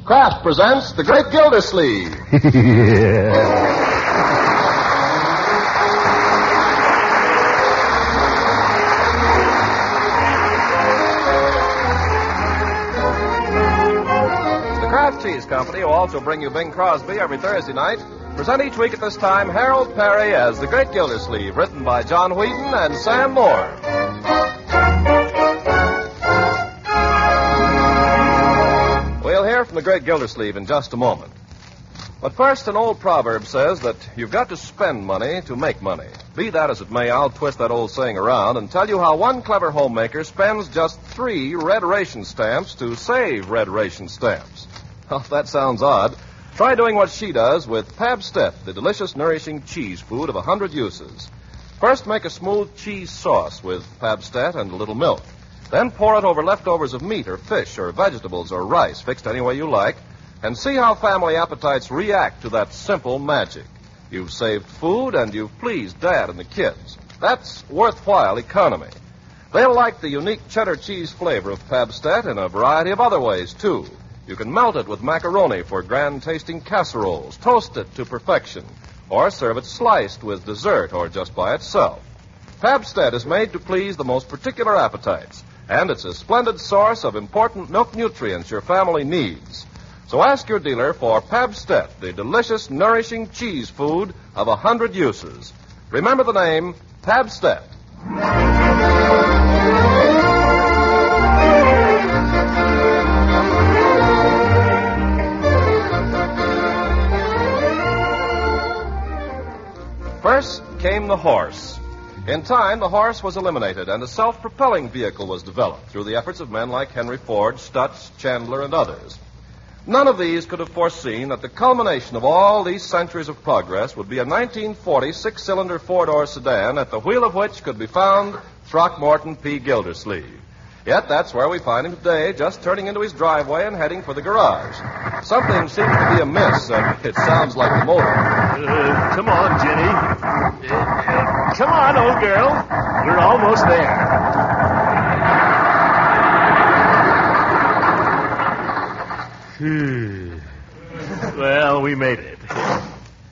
Kraft presents The Great Gildersleeve. The Kraft Cheese Company, who also bring you Bing Crosby every Thursday night, present each week at this time Harold Perry as The Great Gildersleeve, written by John Wheaton and Sam Moore. We'll hear from The Great Gildersleeve in just a moment. But first, an old proverb says that you've got to spend money to make money. Be that as it may, I'll twist that old saying around and tell you how one clever homemaker spends just 3 red ration stamps to save red ration stamps. Well, if that sounds odd, try doing what she does with Pabstet, the delicious, nourishing cheese food of 100 uses. First, make a smooth cheese sauce with Pabstet and a little milk. Then pour it over leftovers of meat or fish or vegetables or rice, fixed any way you like, and see how family appetites react to that simple magic. You've saved food and you've pleased Dad and the kids. That's worthwhile economy. They'll like the unique cheddar cheese flavor of Pabstet in a variety of other ways, too. You can melt it with macaroni for grand-tasting casseroles, toast it to perfection, or serve it sliced with dessert or just by itself. Pabstet is made to please the most particular appetites, and it's a splendid source of important milk nutrients your family needs. So ask your dealer for Pabstet, the delicious, nourishing cheese food of 100 uses. Remember the name, Pabstet. First came the horse. In time, the horse was eliminated, and a self-propelling vehicle was developed through the efforts of men like Henry Ford, Stutz, Chandler, and others. None of these could have foreseen that the culmination of all these centuries of progress would be a 1940 6-cylinder four-door sedan at the wheel of which could be found Throckmorton P. Gildersleeve. Yet that's where we find him today, just turning into his driveway and heading for the garage. Something seems to be amiss, and it sounds like the motor. Come on, Jenny. Come on, old girl. We're almost there. Well, we made it. Unc,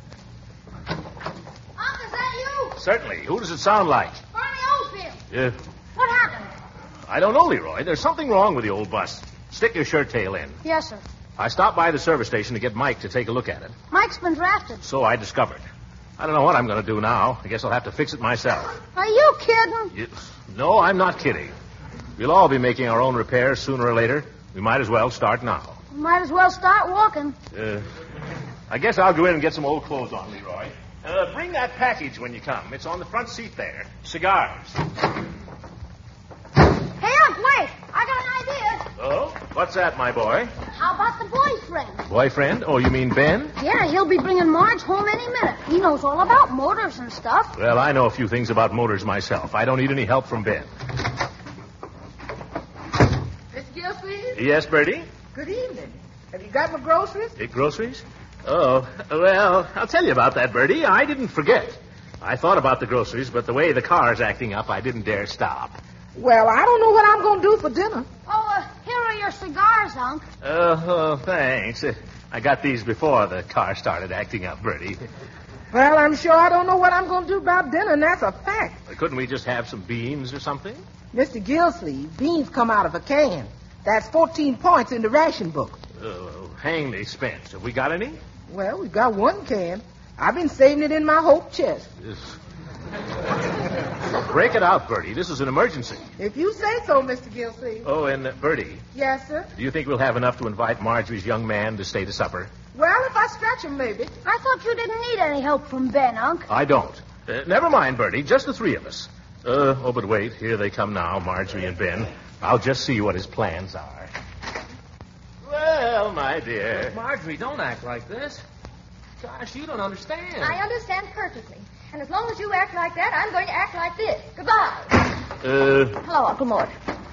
is that you? Certainly. Who does it sound like? Barney Oldfield. Yeah. What happened? I don't know, Leroy. There's something wrong with the old bus. Stick your shirt tail in. Yes, sir. I stopped by the service station to get Mike to take a look at it. Mike's been drafted. So I discovered. I don't know what I'm going to do now. I guess I'll have to fix it myself. Are you kidding? No, I'm not kidding. We'll all be making our own repairs sooner or later. We might as well start now. Might as well start walking. I guess I'll go in and get some old clothes on, Leroy. Bring that package when you come. It's on the front seat there. Cigars. Hey, Unc, wait. I got an idea. Oh? What's that, my boy? How about the boyfriend? Boyfriend? Oh, you mean Ben? Yeah, he'll be bringing Marge home any minute. He knows all about motors and stuff. Well, I know a few things about motors myself. I don't need any help from Ben. Miss Gilsleeve? Yes, Bertie? Good evening. Have you got my groceries? Groceries? Oh, well, I'll tell you about that, Bertie. I didn't forget. I thought about the groceries, but the way the car's acting up, I didn't dare stop. Well, I don't know what I'm going to do for dinner. Oh, here are your cigars, Unc. Oh, thanks. I got these before the car started acting up, Bertie. Well, I'm sure I don't know what I'm going to do about dinner, and that's a fact. Couldn't we just have some beans or something? Mr. Gilsleeve, beans come out of a can. That's 14 points in the ration book. Oh, hang the expense. Have we got any? Well, we've got one can. I've been saving it in my hope chest. Break it out, Bertie. This is an emergency. If you say so, Mr. Gilsleeve. Oh, and Bertie, Yes, sir? do you think we'll have enough to invite Marjorie's young man to stay to supper? Well, if I stretch him, maybe. I thought you didn't need any help from Ben, Unc. I don't. Never mind, Bertie. Just the 3 of us. But wait. Here they come now, Marjorie and Ben. I'll just see what his plans are. Well, my dear. Marjorie, don't act like this. Gosh, you don't understand. I understand perfectly. And as long as you act like that, I'm going to act like this. Goodbye. Hello, Uncle Mort.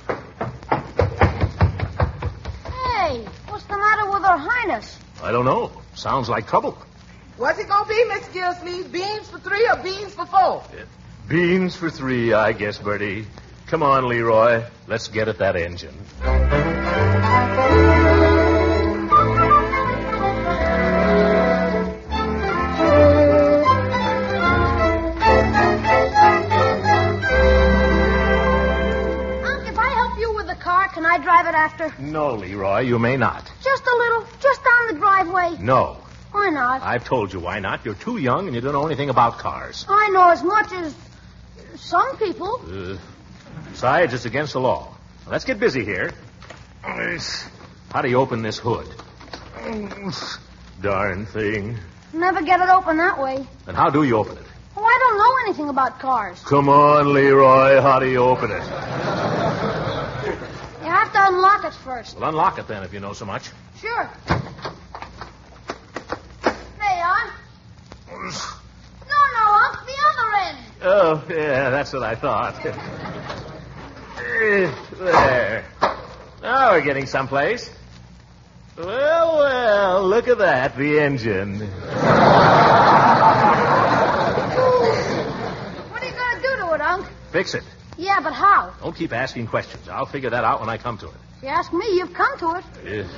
Hey, what's the matter with Her Highness? I don't know. Sounds like trouble. What's it going to be, Mr. Gilsleeve? Beans for 3 or beans for 4? Beans for 3, I guess, Bertie. Come on, Leroy. Let's get at that engine. No, Leroy, you may not. Just a little. Just down the driveway. No. Why not? I've told you why not. You're too young and you don't know anything about cars. I know as much as some people. Besides, it's against the law. Now, let's get busy here. How do you open this hood? Darn thing. Never get it open that way. And how do you open it? Oh, I don't know anything about cars. Come on, Leroy. How do you open it? You have to unlock it first. Well, unlock it then if you know so much. Sure. There you are. No, Unc. The other end. Oh, yeah, that's what I thought. There. Now we're getting someplace. Well, look at that, the engine. What are you going to do to it, Unc? Fix it. Yeah, but how? Don't keep asking questions. I'll figure that out when I come to it. If you ask me, you've come to it.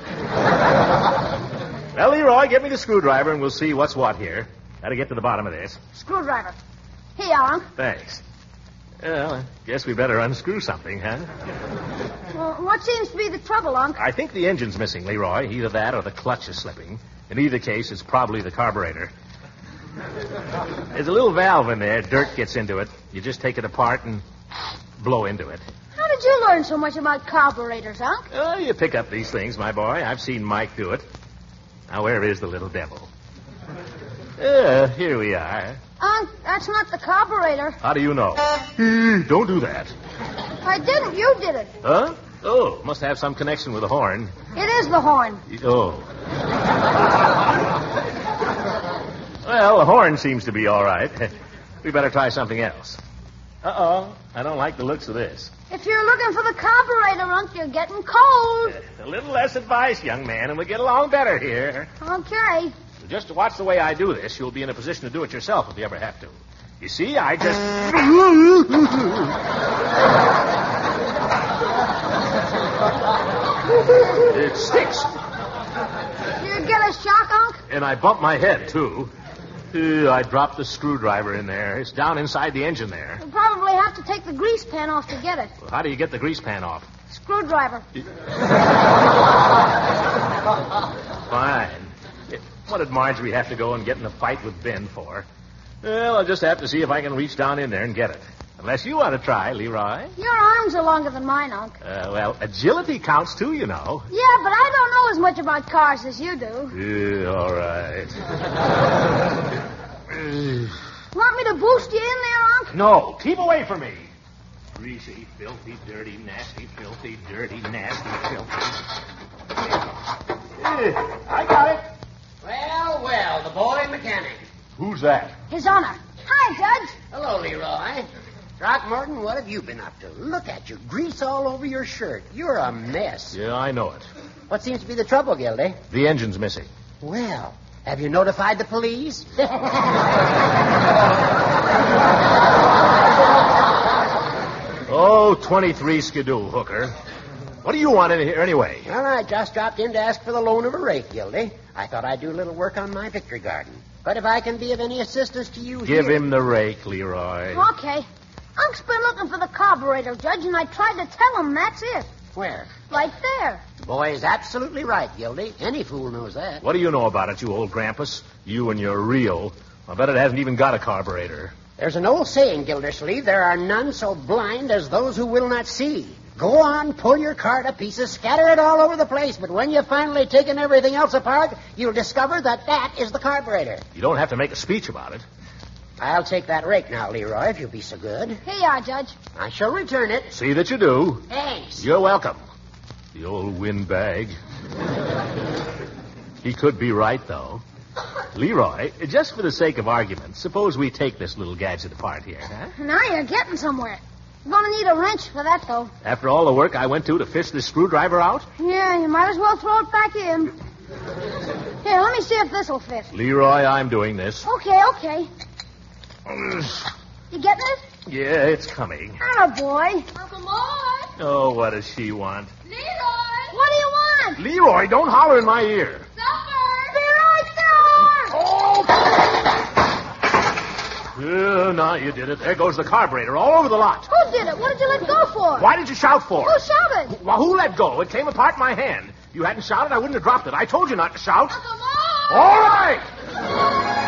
Well, Leroy, get me the screwdriver and we'll see what's what here. Gotta get to the bottom of this. Screwdriver. Here you are, Unc. Thanks. Well, I guess we better unscrew something, huh? Well, what seems to be the trouble, Unc? I think the engine's missing, Leroy. Either that or the clutch is slipping. In either case, it's probably the carburetor. There's a little valve in there. Dirt gets into it. You just take it apart and blow into it. How did you learn so much about carburetors, Unc? Oh, you pick up these things, my boy. I've seen Mike do it. Now, where is the little devil? Here we are. Unc, that's not the carburetor. How do you know? Don't do that. I didn't. You did it. Huh? Oh, must have some connection with the horn. It is the horn. Oh. Well, the horn seems to be all right. We better try something else. Uh-oh. I don't like the looks of this. If you're looking for the carburetor, Unc, you're getting cold. A little less advice, young man, and we'll get along better here. Okay. Just to watch the way I do this, you'll be in a position to do it yourself if you ever have to. You see, I just... It sticks. You get a shock, Unc? And I bumped my head, too. I dropped the screwdriver in there. It's down inside the engine there. You'll probably have to take the grease pan off to get it. Well, how do you get the grease pan off? Screwdriver. Fine. What did Marjorie have to go and get in a fight with Ben for? Well, I'll just have to see if I can reach down in there and get it. Unless you want to try, Leroy. Your arms are longer than mine, Unc. Well, agility counts, too, you know. Yeah, but I don't know as much about cars as you do. All right. Want me to boost you in there, Unc? No, keep away from me. Greasy, filthy, dirty, nasty, filthy, dirty, nasty, filthy. I got it. Well, the boy mechanic. Who's that? His Honor. Hi, Judge. Hello, Leroy. Throckmorton, what have you been up to? Look at you. Grease all over your shirt. You're a mess. Yeah, I know it. What seems to be the trouble, Gildy? The engine's missing. Well, have you notified the police? Oh, 23 skidoo, hooker. What do you want in here anyway? Well, I just dropped in to ask for the loan of a rake, Gildy. I thought I'd do a little work on my victory garden. But if I can be of any assistance to you Give here... him the rake, Leroy. Okay. Unc's been looking for the carburetor, Judge, and I tried to tell him that's it. Where? Right there. The boy is absolutely right, Gildy. Any fool knows that. What do you know about it, you old grampus? You and your reel. I bet it hasn't even got a carburetor. There's an old saying, Gildersleeve, there are none so blind as those who will not see. Go on, pull your car to pieces, scatter it all over the place, but when you've finally taken everything else apart, you'll discover that is the carburetor. You don't have to make a speech about it. I'll take that rake now, Leroy, if you'll be so good. Here you are, Judge. I shall return it. See that you do. Thanks. You're welcome. The old windbag. He could be right, though. Leroy, just for the sake of argument, suppose we take this little gadget apart here, huh? Now you're getting somewhere. You're going to need a wrench for that, though. After all the work I went to fish this screwdriver out? Yeah, you might as well throw it back in. Here, let me see if this'll fit. Leroy, I'm doing this. Okay. You getting it? Yeah, it's coming. Attaboy. Uncle Mort. Oh, what does she want? Leroy. What do you want? Leroy, don't holler in my ear. Supper. Be right there. Oh! No, you did it. There goes the carburetor all over the lot. Who did it? What did you let go for? Why did you shout for Who it? shouted? Well, who let go? It came apart in my hand. If you hadn't shouted, I wouldn't have dropped it. I told you not to shout. Uncle Mort! All right!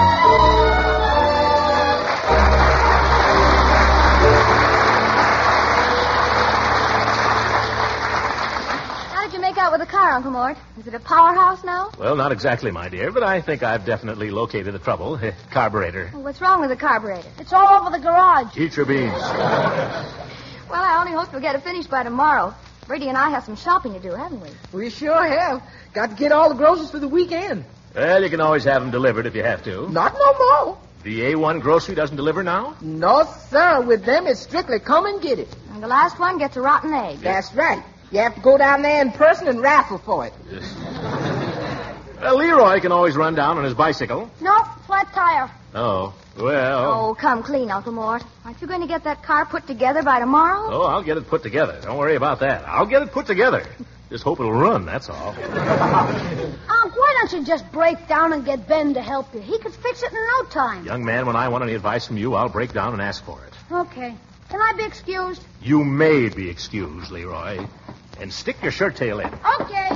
How did you make out with the car, Uncle Mort? Is it a powerhouse now? Well, not exactly, my dear, but I think I've definitely located the trouble. Carburetor. Well, what's wrong with the carburetor? It's all over the garage. Eat your beans. Well, I only hope you'll get it finished by tomorrow. Brady and I have some shopping to do, haven't we? We sure have. Got to get all the groceries for the weekend. Well, you can always have them delivered if you have to. Not no more. The A1 grocery doesn't deliver now? No, sir. With them, it's strictly come and get it. And the last one gets a rotten egg. That's right. You have to go down there in person and raffle for it. Well, Leroy can always run down on his bicycle. No, flat tire. Oh, well. Oh, come clean, Uncle Mort. Aren't you going to get that car put together by tomorrow? Oh, I'll get it put together. Don't worry about that. I'll get it put together. Just hope it'll run, that's all. Why don't you just break down and get Ben to help you? He could fix it in no time. Young man, when I want any advice from you, I'll break down and ask for it. Okay. Can I be excused? You may be excused, Leroy. And stick your shirt tail in. Okay.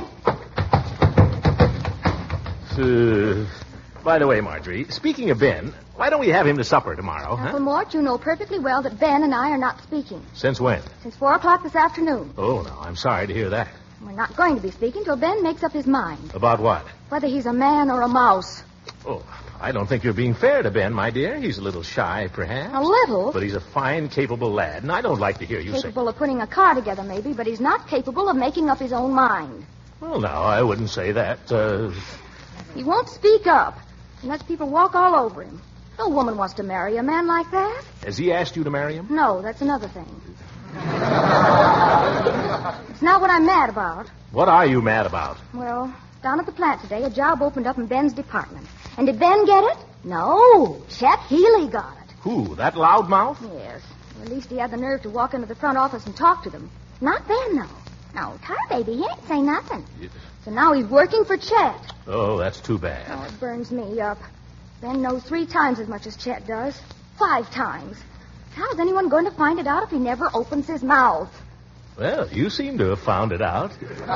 By the way, Marjorie, speaking of Ben, why don't we have him to supper tomorrow, Uncle huh? Mort, you know perfectly well that Ben and I are not speaking. Since when? Since 4 o'clock this afternoon. Oh, no, I'm sorry to hear that. We're not going to be speaking till Ben makes up his mind. About what? Whether he's a man or a mouse. Oh, I don't think you're being fair to Ben, my dear. He's a little shy, perhaps. A little. But he's a fine, capable lad, and I don't like to hear you say... Capable of putting a car together, maybe, but he's not capable of making up his own mind. Well, no, I wouldn't say that. He won't speak up. He lets people walk all over him. No woman wants to marry a man like that. Has he asked you to marry him? No, that's another thing. It's not what I'm mad about. What are you mad about? Well, down at the plant today, a job opened up in Ben's department. And did Ben get it? No. Chet Healy got it. Who, that loudmouth? Yes. Or at least he had the nerve to walk into the front office and talk to them. Not Ben, though. No, Tar Baby, he ain't say nothing. So now he's working for Chet. Oh, that's too bad. Oh, it burns me up. Ben knows 3 times as much as Chet does. 5 times. How is anyone going to find it out if he never opens his mouth? Well, you seem to have found it out.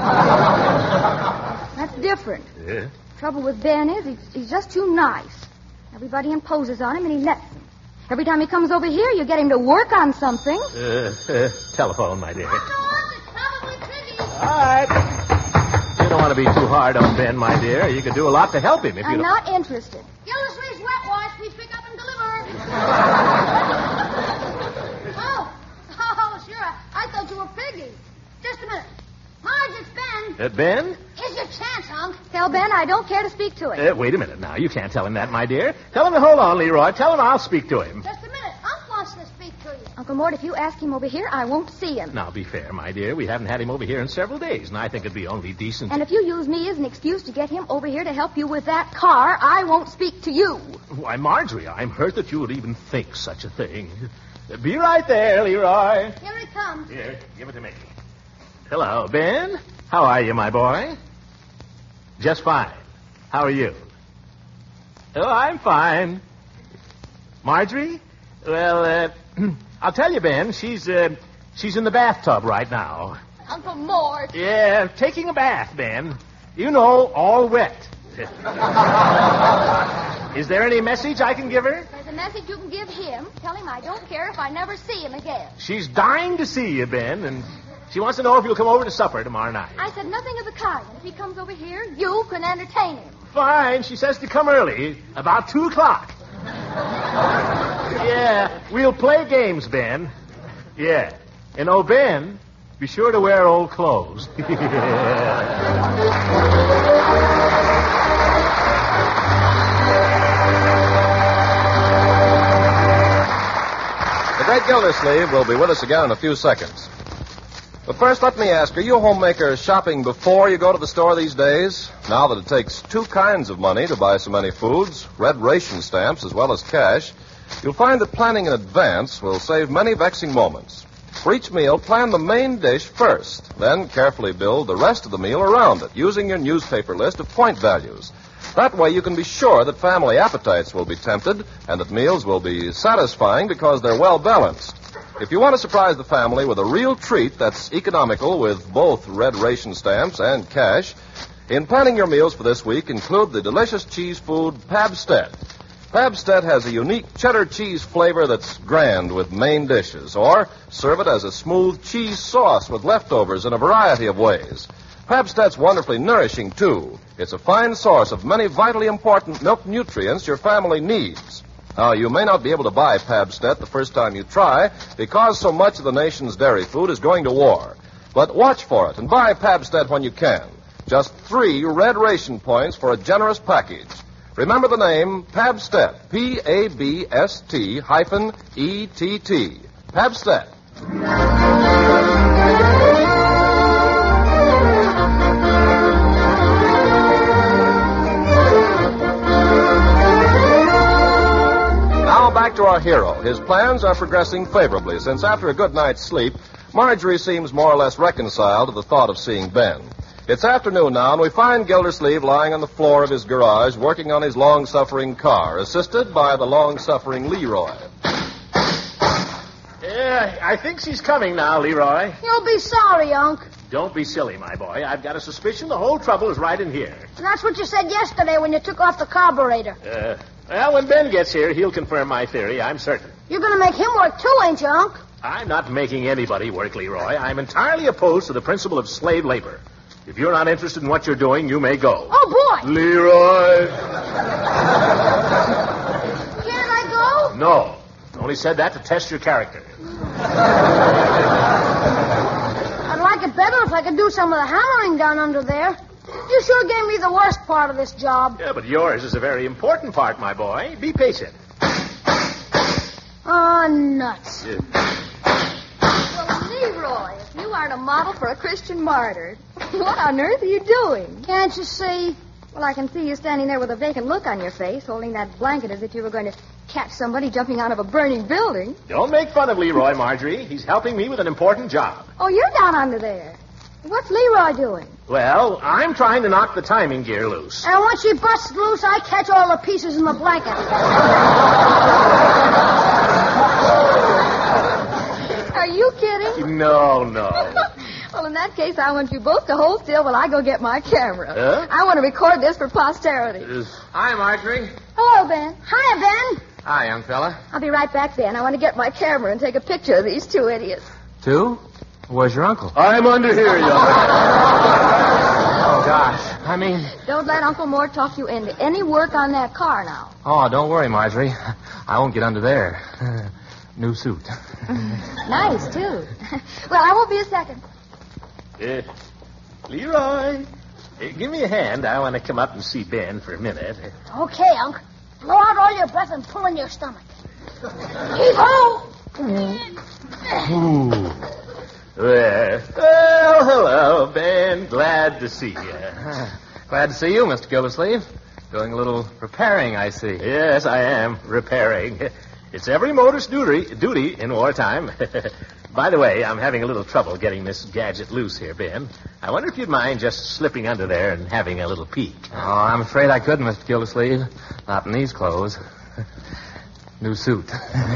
That's different. Yeah. Trouble with Ben is he's just too nice. Everybody imposes on him and he lets them. Every time he comes over here, you get him to work on something. Telephone, my dear. Uncle Mort, it's probably Piggy. All right. You don't want to be too hard on Ben, my dear. You could do a lot to help him if you I'm don't... not interested. Gildersleeve's wet wash. We pick up and deliver. Oh, sure. I thought you were Piggy. Just a minute. Marge, it's Ben. Ben? Here's your chance, Unc. Tell Ben I don't care to speak to him. Wait a minute now. You can't tell him that, my dear. Tell him to hold on, Leroy. Tell him I'll speak to him. Just a minute. Unc wants to speak to you. Uncle Mort, if you ask him over here, I won't see him. Now, be fair, my dear. We haven't had him over here in several days, and I think it'd be only decent... And if you use me as an excuse to get him over here to help you with that car, I won't speak to you. Why, Marjorie, I'm hurt that you would even think such a thing. Be right there, Leroy. Here he comes. Here, give it to me. Hello, Ben. How are you, my boy? Just fine. How are you? Oh, I'm fine. Marjorie? Well, I'll tell you, Ben, she's in the bathtub right now. Uncle Mort. Yeah, taking a bath, Ben. You know, all wet. Is there any message I can give her? There's a message you can give him. Tell him I don't care if I never see him again. She's dying to see you, Ben, and she wants to know if you'll come over to supper tomorrow night. I said nothing of the kind. If he comes over here, you can entertain him. Fine. She says to come early, about 2 o'clock. Yeah, we'll play games, Ben. Yeah. And, oh, Ben, be sure to wear old clothes. The great Gildersleeve will be with us again in a few seconds. But first, let me ask, are you homemakers shopping before you go to the store these days? Now that it takes 2 kinds of money to buy so many foods, red ration stamps as well as cash, you'll find that planning in advance will save many vexing moments. For each meal, plan the main dish first, then carefully build the rest of the meal around it, using your newspaper list of point values. That way you can be sure that family appetites will be tempted and that meals will be satisfying because they're well balanced. If you want to surprise the family with a real treat that's economical with both red ration stamps and cash, in planning your meals for this week, include the delicious cheese food Pabst-ett. Pabst-ett has a unique cheddar cheese flavor that's grand with main dishes, or serve it as a smooth cheese sauce with leftovers in a variety of ways. Pabst-ett's wonderfully nourishing, too. It's a fine source of many vitally important milk nutrients your family needs. Now, you may not be able to buy Pabst-ett the first time you try because so much of the nation's dairy food is going to war. But watch for it and buy Pabst-ett when you can. Just 3 red ration points for a generous package. Remember the name Pabst-ett, Pabst-ETT. Pabst-ett. Back to our hero. His plans are progressing favorably since after a good night's sleep, Marjorie seems more or less reconciled to the thought of seeing Ben. It's afternoon now, and we find Gildersleeve lying on the floor of his garage working on his long-suffering car, assisted by the long-suffering Leroy. Yeah, I think she's coming now, Leroy. You'll be sorry, Unc. Don't be silly, my boy. I've got a suspicion the whole trouble is right in here. And that's what you said yesterday when you took off the carburetor. Well, when Ben gets here, he'll confirm my theory, I'm certain. You're going to make him work too, ain't you, Unc? I'm not making anybody work, Leroy. I'm entirely opposed to the principle of slave labor. If you're not interested in what you're doing, you may go. Oh, boy. Leroy! Can't I go? No. Only said that to test your character. I'd like it better if I could do some of the hammering down under there. You sure gave me the worst part of this job. Yeah, but yours is a very important part, my boy. Be patient. Oh, nuts. Yeah. Well, Leroy, if you aren't a model for a Christian martyr, what on earth are you doing? Can't you see? Well, I can see you standing there with a vacant look on your face, holding that blanket as if you were going to catch somebody jumping out of a burning building. Don't make fun of Leroy, Marjorie. He's helping me with an important job. Oh, you're down under there. What's Leroy doing? Well, I'm trying to knock the timing gear loose. And once she busts loose, I catch all the pieces in the blanket. Are you kidding? No. Well, in that case, I want you both to hold still while I go get my camera. Huh? I want to record this for posterity. Hi, Marjorie. Hello, Ben. Hiya, Ben. Hi, young fella. I'll be right back, Ben. I want to get my camera and take a picture of these 2 idiots. 2? Where's your uncle? I'm under here, young. Oh, gosh. I mean... Don't let Uncle Mort talk you into any work on that car now. Oh, don't worry, Marjorie. I won't get under there. New suit. Nice, too. Well, I won't be a second. Leroy, give me a hand. I want to come up and see Ben for a minute. Okay, Unc. Blow out all your breath and pull in your stomach. Heave-ho! Ooh. Well, hello, Ben. Glad to see you. Glad to see you, Mr. Gildersleeve. Doing a little repairing, I see. Yes, I am repairing. It's every motor's duty in wartime. By the way, I'm having a little trouble getting this gadget loose here, Ben. I wonder if you'd mind just slipping under there and having a little peek. Oh, I'm afraid I couldn't, Mr. Gildersleeve. Not in these clothes. New suit.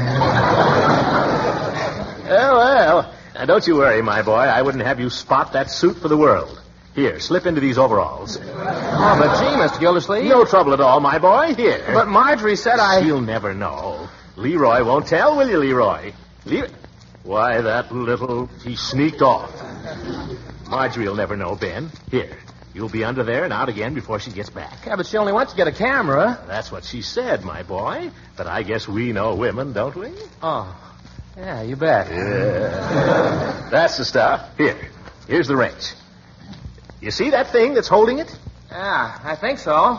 Well, now don't you worry, my boy. I wouldn't have you spot that suit for the world. Here, slip into these overalls. Oh, but gee, Mr. Gildersleeve. No trouble at all, my boy. Here. But Marjorie said You'll never know. Leroy won't tell, will you, Leroy? Why, he sneaked off. Marjorie will never know, Ben. Here, you'll be under there and out again before she gets back. Yeah, but she only wants to get a camera. That's what she said, my boy. But I guess we know women, don't we? Oh, yeah, you bet. Yeah. That's the stuff. Here's the wrench. You see that thing that's holding it? Yeah, I think so.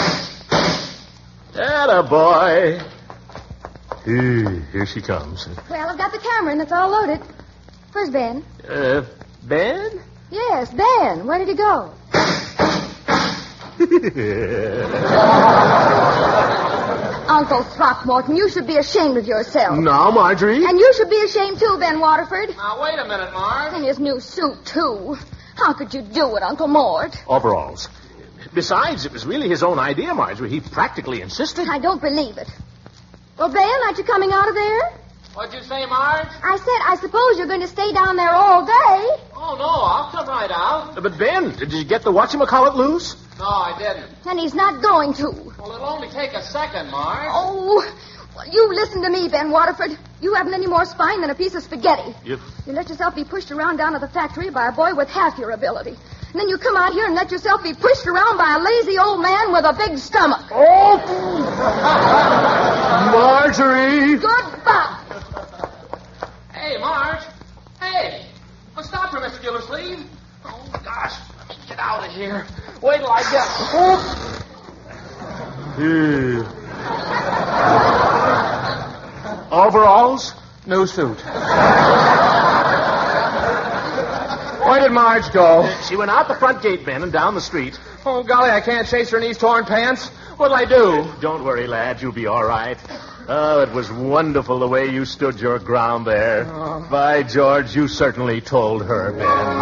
Atta boy. Here she comes. Well, I've got the camera and it's all loaded. Where's Ben? Ben? Yes, Ben. Where did he go? Uncle Throckmorton, you should be ashamed of yourself. Now, Marjorie. And you should be ashamed, too, Ben Waterford. Now, wait a minute, Marge. And his new suit, too. How could you do it, Uncle Mort? Overalls. Besides, it was really his own idea, Marjorie. He practically insisted. I don't believe it. Well, Ben, aren't you coming out of there? What'd you say, Marge? I said, I suppose you're going to stay down there all day. Oh, no, I'll come right out. But, Ben, did you get the whatchamacallit loose? No, I didn't. And he's not going to. Well, it'll only take a second, Marge. Oh, well, you listen to me, Ben Waterford. You haven't any more spine than a piece of spaghetti. You let yourself be pushed around down at the factory by a boy with half your ability. And then you come out here and let yourself be pushed around by a lazy old man with a big stomach. Oh! Marjorie! Goodbye. Hey, Marge. Hey. Well, stop her, Mr. Gildersleeve. Oh, gosh. Let me get out of here. Wait till I get... Overalls? New suit. Where did Marge go? She went out the front gate, Ben, and down the street. Oh, golly, I can't chase her in these torn pants. What'll I do? Don't worry, lad. You'll be all right. Oh, it was wonderful the way you stood your ground there. Oh. By George, you certainly told her, Ben.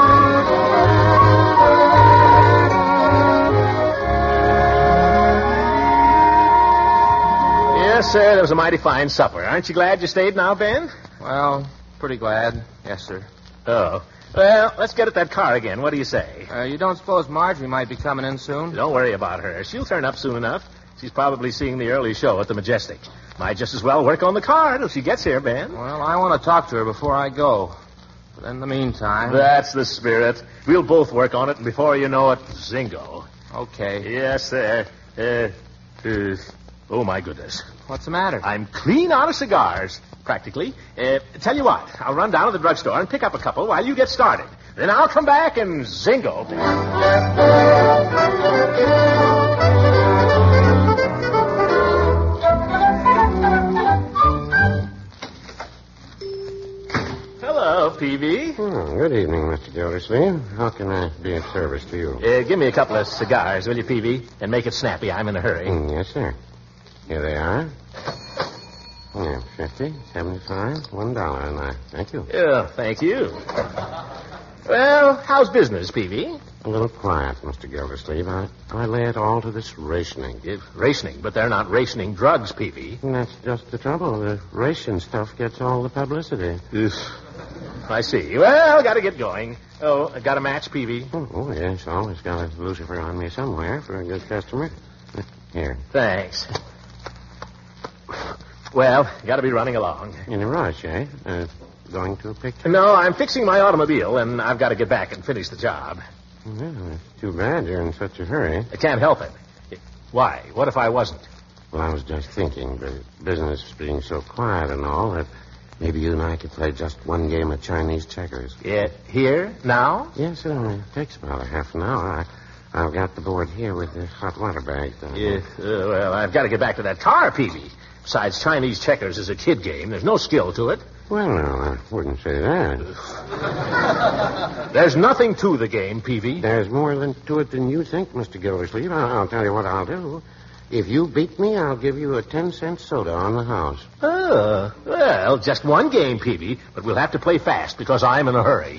Yes, sir, that was a mighty fine supper. Aren't you glad you stayed now, Ben? Well, pretty glad. Yes, sir. Oh. Well, let's get at that car again. What do you say? You don't suppose Marjorie might be coming in soon? Don't worry about her. She'll turn up soon enough. She's probably seeing the early show at the Majestic. Might just as well work on the car till she gets here, Ben. Well, I want to talk to her before I go. But in the meantime... That's the spirit. We'll both work on it, and before you know it, zingo. Okay. Yes, sir. Oh, my goodness. What's the matter? I'm clean out of cigars, practically. Tell you what, I'll run down to the drugstore and pick up a couple while you get started. Then I'll come back and zingo. Hello, Peavy. Good evening, Mr. Gildersleeve. How can I be of service to you? Give me a couple of cigars, will you, Peavy? And make it snappy. I'm in a hurry. Yes, sir. Here they are. Yeah, 50, 75, $1, and I thank you. Yeah, thank you. Well, how's business, Peavy? A little quiet, Mr. Gildersleeve. I lay it all to this rationing. Rationing, but they're not rationing drugs, Peavy. And that's just the trouble. The ration stuff gets all the publicity. I see. Well, got to get going. Oh, I got a match, Peavy. Oh, yes. Always got a Lucifer on me somewhere for a good customer. Here. Thanks. Well, got to be running along. In a rush, eh? Going to a picture? No, I'm fixing my automobile, and I've got to get back and finish the job. Well, it's too bad you're in such a hurry. I can't help it. Why? What if I wasn't? Well, I was just thinking, the business being so quiet and all, that maybe you and I could play just one game of Chinese checkers. Yeah, here? Now? Yes, it only takes about a half an hour. I've got the board here with the hot water bag. Yeah, well, I've got to get back to that car, Peavy. Besides, Chinese checkers is a kid game. There's no skill to it. Well, no, I wouldn't say that. There's nothing to the game, Peavy. There's more to it than you think, Mr. Gildersleeve. I'll tell you what I'll do. If you beat me, I'll give you a 10-cent soda on the house. Well, just one game, Peavy, but we'll have to play fast because I'm in a hurry.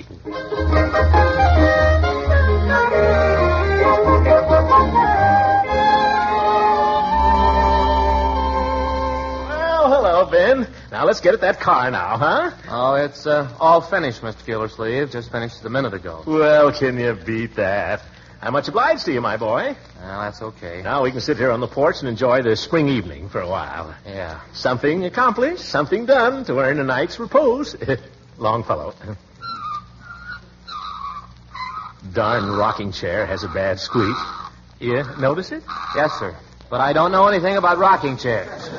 Hello, Ben. Now, let's get at that car now, huh? Oh, it's all finished, Mr. Gildersleeve. Just finished a minute ago. Well, can you beat that? I'm much obliged to you, my boy. Well, that's okay. Now we can sit here on the porch and enjoy the spring evening for a while. Yeah. Something accomplished, something done to earn a night's repose. Longfellow. Darn rocking chair has a bad squeak. You notice it? Yes, sir. But I don't know anything about rocking chairs.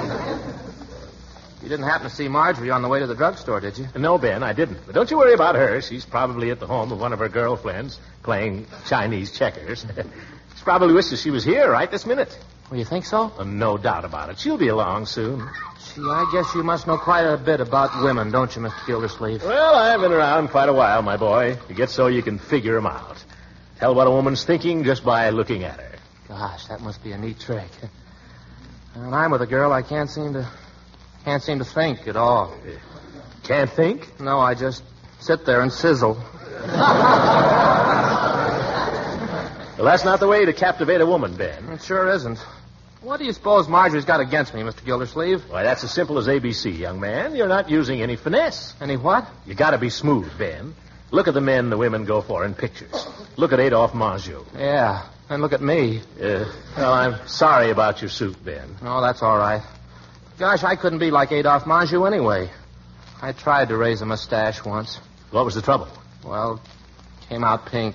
You didn't happen to see Marjorie on the way to the drugstore, did you? No, Ben, I didn't. But don't you worry about her. She's probably at the home of one of her girlfriends playing Chinese checkers. She probably wishes she was here right this minute. Well, you think so? No doubt about it. She'll be along soon. Gee, I guess you must know quite a bit about women, don't you, Mr. Gildersleeve? Well, I've been around quite a while, my boy. You get so you can figure them out. Tell what a woman's thinking just by looking at her. Gosh, that must be a neat trick. When I'm with a girl, I can't seem to think at all. Can't think? No, I just sit there and sizzle. Well, that's not the way to captivate a woman, Ben. It sure isn't. What do you suppose Marjorie's got against me, Mr. Gildersleeve? Why, that's as simple as ABC, young man. You're not using any finesse. Any what? You gotta be smooth, Ben. Look at the men the women go for in pictures. Look at Adolphe Menjou. Yeah, and look at me. Well, I'm sorry about your suit, Ben. Oh, that's all right. Gosh, I couldn't be like Adolphe Menjou anyway. I tried to raise a mustache once. What was the trouble? Well, came out pink.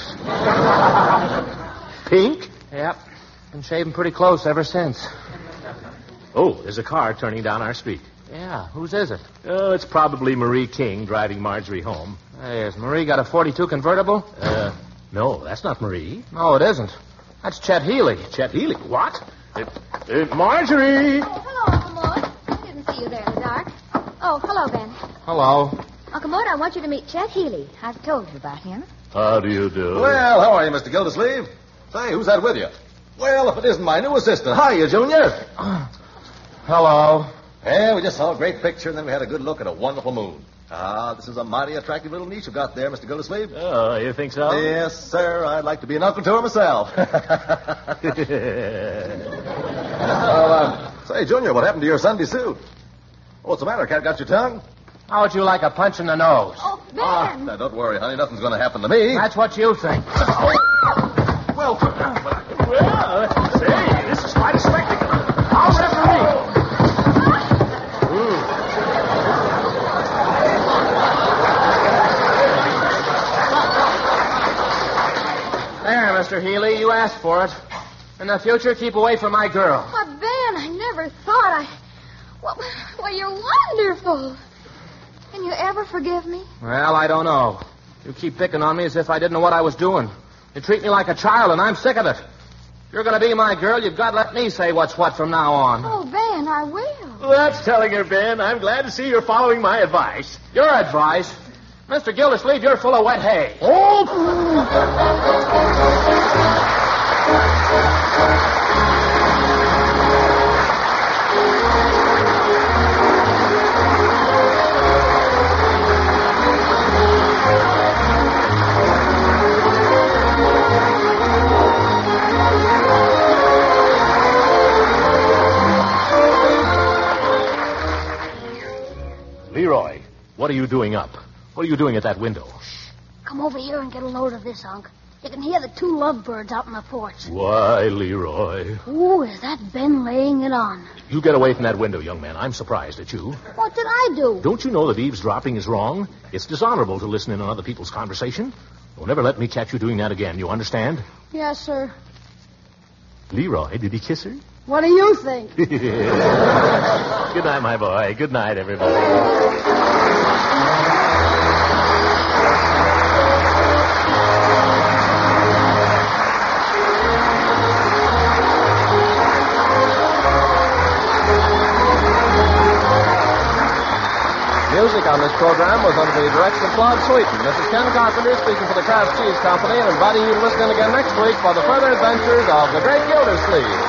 Pink? Yep. Been shaving pretty close ever since. Oh, there's a car turning down our street. Yeah, whose is it? Oh, it's probably Marie King driving Marjorie home. Hey, has Marie got a 42 convertible? No, that's not Marie. No, it isn't. That's Chet Healy. Chet Healy? What? Marjorie! Oh, hello, Uncle Mort. I didn't see you there in the dark. Oh, hello, Ben. Hello. Uncle Mort, I want you to meet Chet Healy. I've told you about him. How do you do? Well, how are you, Mr. Gildersleeve? Say, who's that with you? Well, if it isn't my new assistant. Hiya, Junior. Hello. Yeah, we just saw a great picture, and then we had a good look at a wonderful moon. This is a mighty attractive little niece you've got there, Mr. Gildersleeve. Oh, you think so? Yes, sir. I'd like to be an uncle to her myself. Say, Junior, what happened to your Sunday suit? What's the matter? Cat got your tongue? How would you like a punch in the nose? Oh, Ben. Now, don't worry, honey. Nothing's going to happen to me. That's what you think. Well, say, this is quite a spectacle. I'll referee. There, Mr. Healy, you asked for it. In the future, keep away from my girl. But, Ben, I never thought Well, you're wonderful. Can you ever forgive me? Well, I don't know. You keep picking on me as if I didn't know what I was doing. You treat me like a child, and I'm sick of it. If you're going to be my girl, you've got to let me say what's what from now on. Oh, Ben, I will. Well, that's telling her, Ben. I'm glad to see you're following my advice. Your advice? Mr. Gildersleeve, you're full of wet hay. Oh! Leroy, what are you doing up? What are you doing at that window? Come over here and get a load of this, Unc. You can hear the two lovebirds out on the porch. Why, Leroy? Ooh, is that Ben laying it on? You get away from that window, young man. I'm surprised at you. What did I do? Don't you know that eavesdropping is wrong? It's dishonorable to listen in on other people's conversation. Don't ever let me catch you doing that again. You understand? Yes, sir. Leroy, did he kiss her? What do you think? Good night, my boy. Good night, everybody. Music on this program was under the direction of Claude Sweeten. This is Ken Carpenter speaking for the Kraft Cheese Company and inviting you to listen in again next week for the further adventures of the Great Gildersleeve.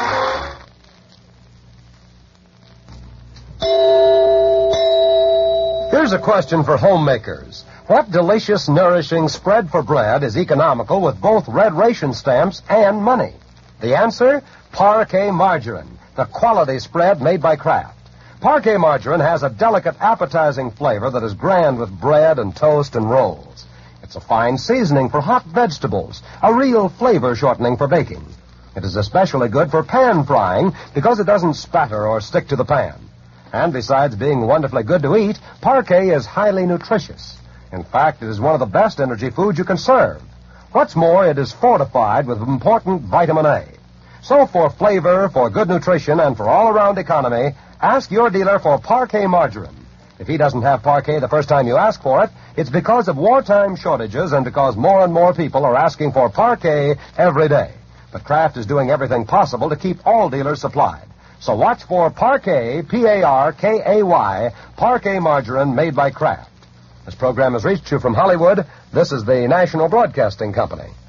Here's a question for homemakers. What delicious, nourishing spread for bread is economical with both red ration stamps and money? The answer? Parquet margarine, the quality spread made by Kraft. Parquet margarine has a delicate, appetizing flavor that is grand with bread and toast and rolls. It's a fine seasoning for hot vegetables, a real flavor shortening for baking. It is especially good for pan frying because it doesn't spatter or stick to the pan. And besides being wonderfully good to eat, Parquet is highly nutritious. In fact, it is one of the best energy foods you can serve. What's more, it is fortified with important vitamin A. So for flavor, for good nutrition, and for all-around economy, ask your dealer for Parquet margarine. If he doesn't have Parquet the first time you ask for it, it's because of wartime shortages and because more and more people are asking for Parquet every day. But Kraft is doing everything possible to keep all dealers supplied. So watch for Parquet, P-A-R-K-A-Y, Parquet margarine made by Kraft. This program has reached you from Hollywood. This is the National Broadcasting Company.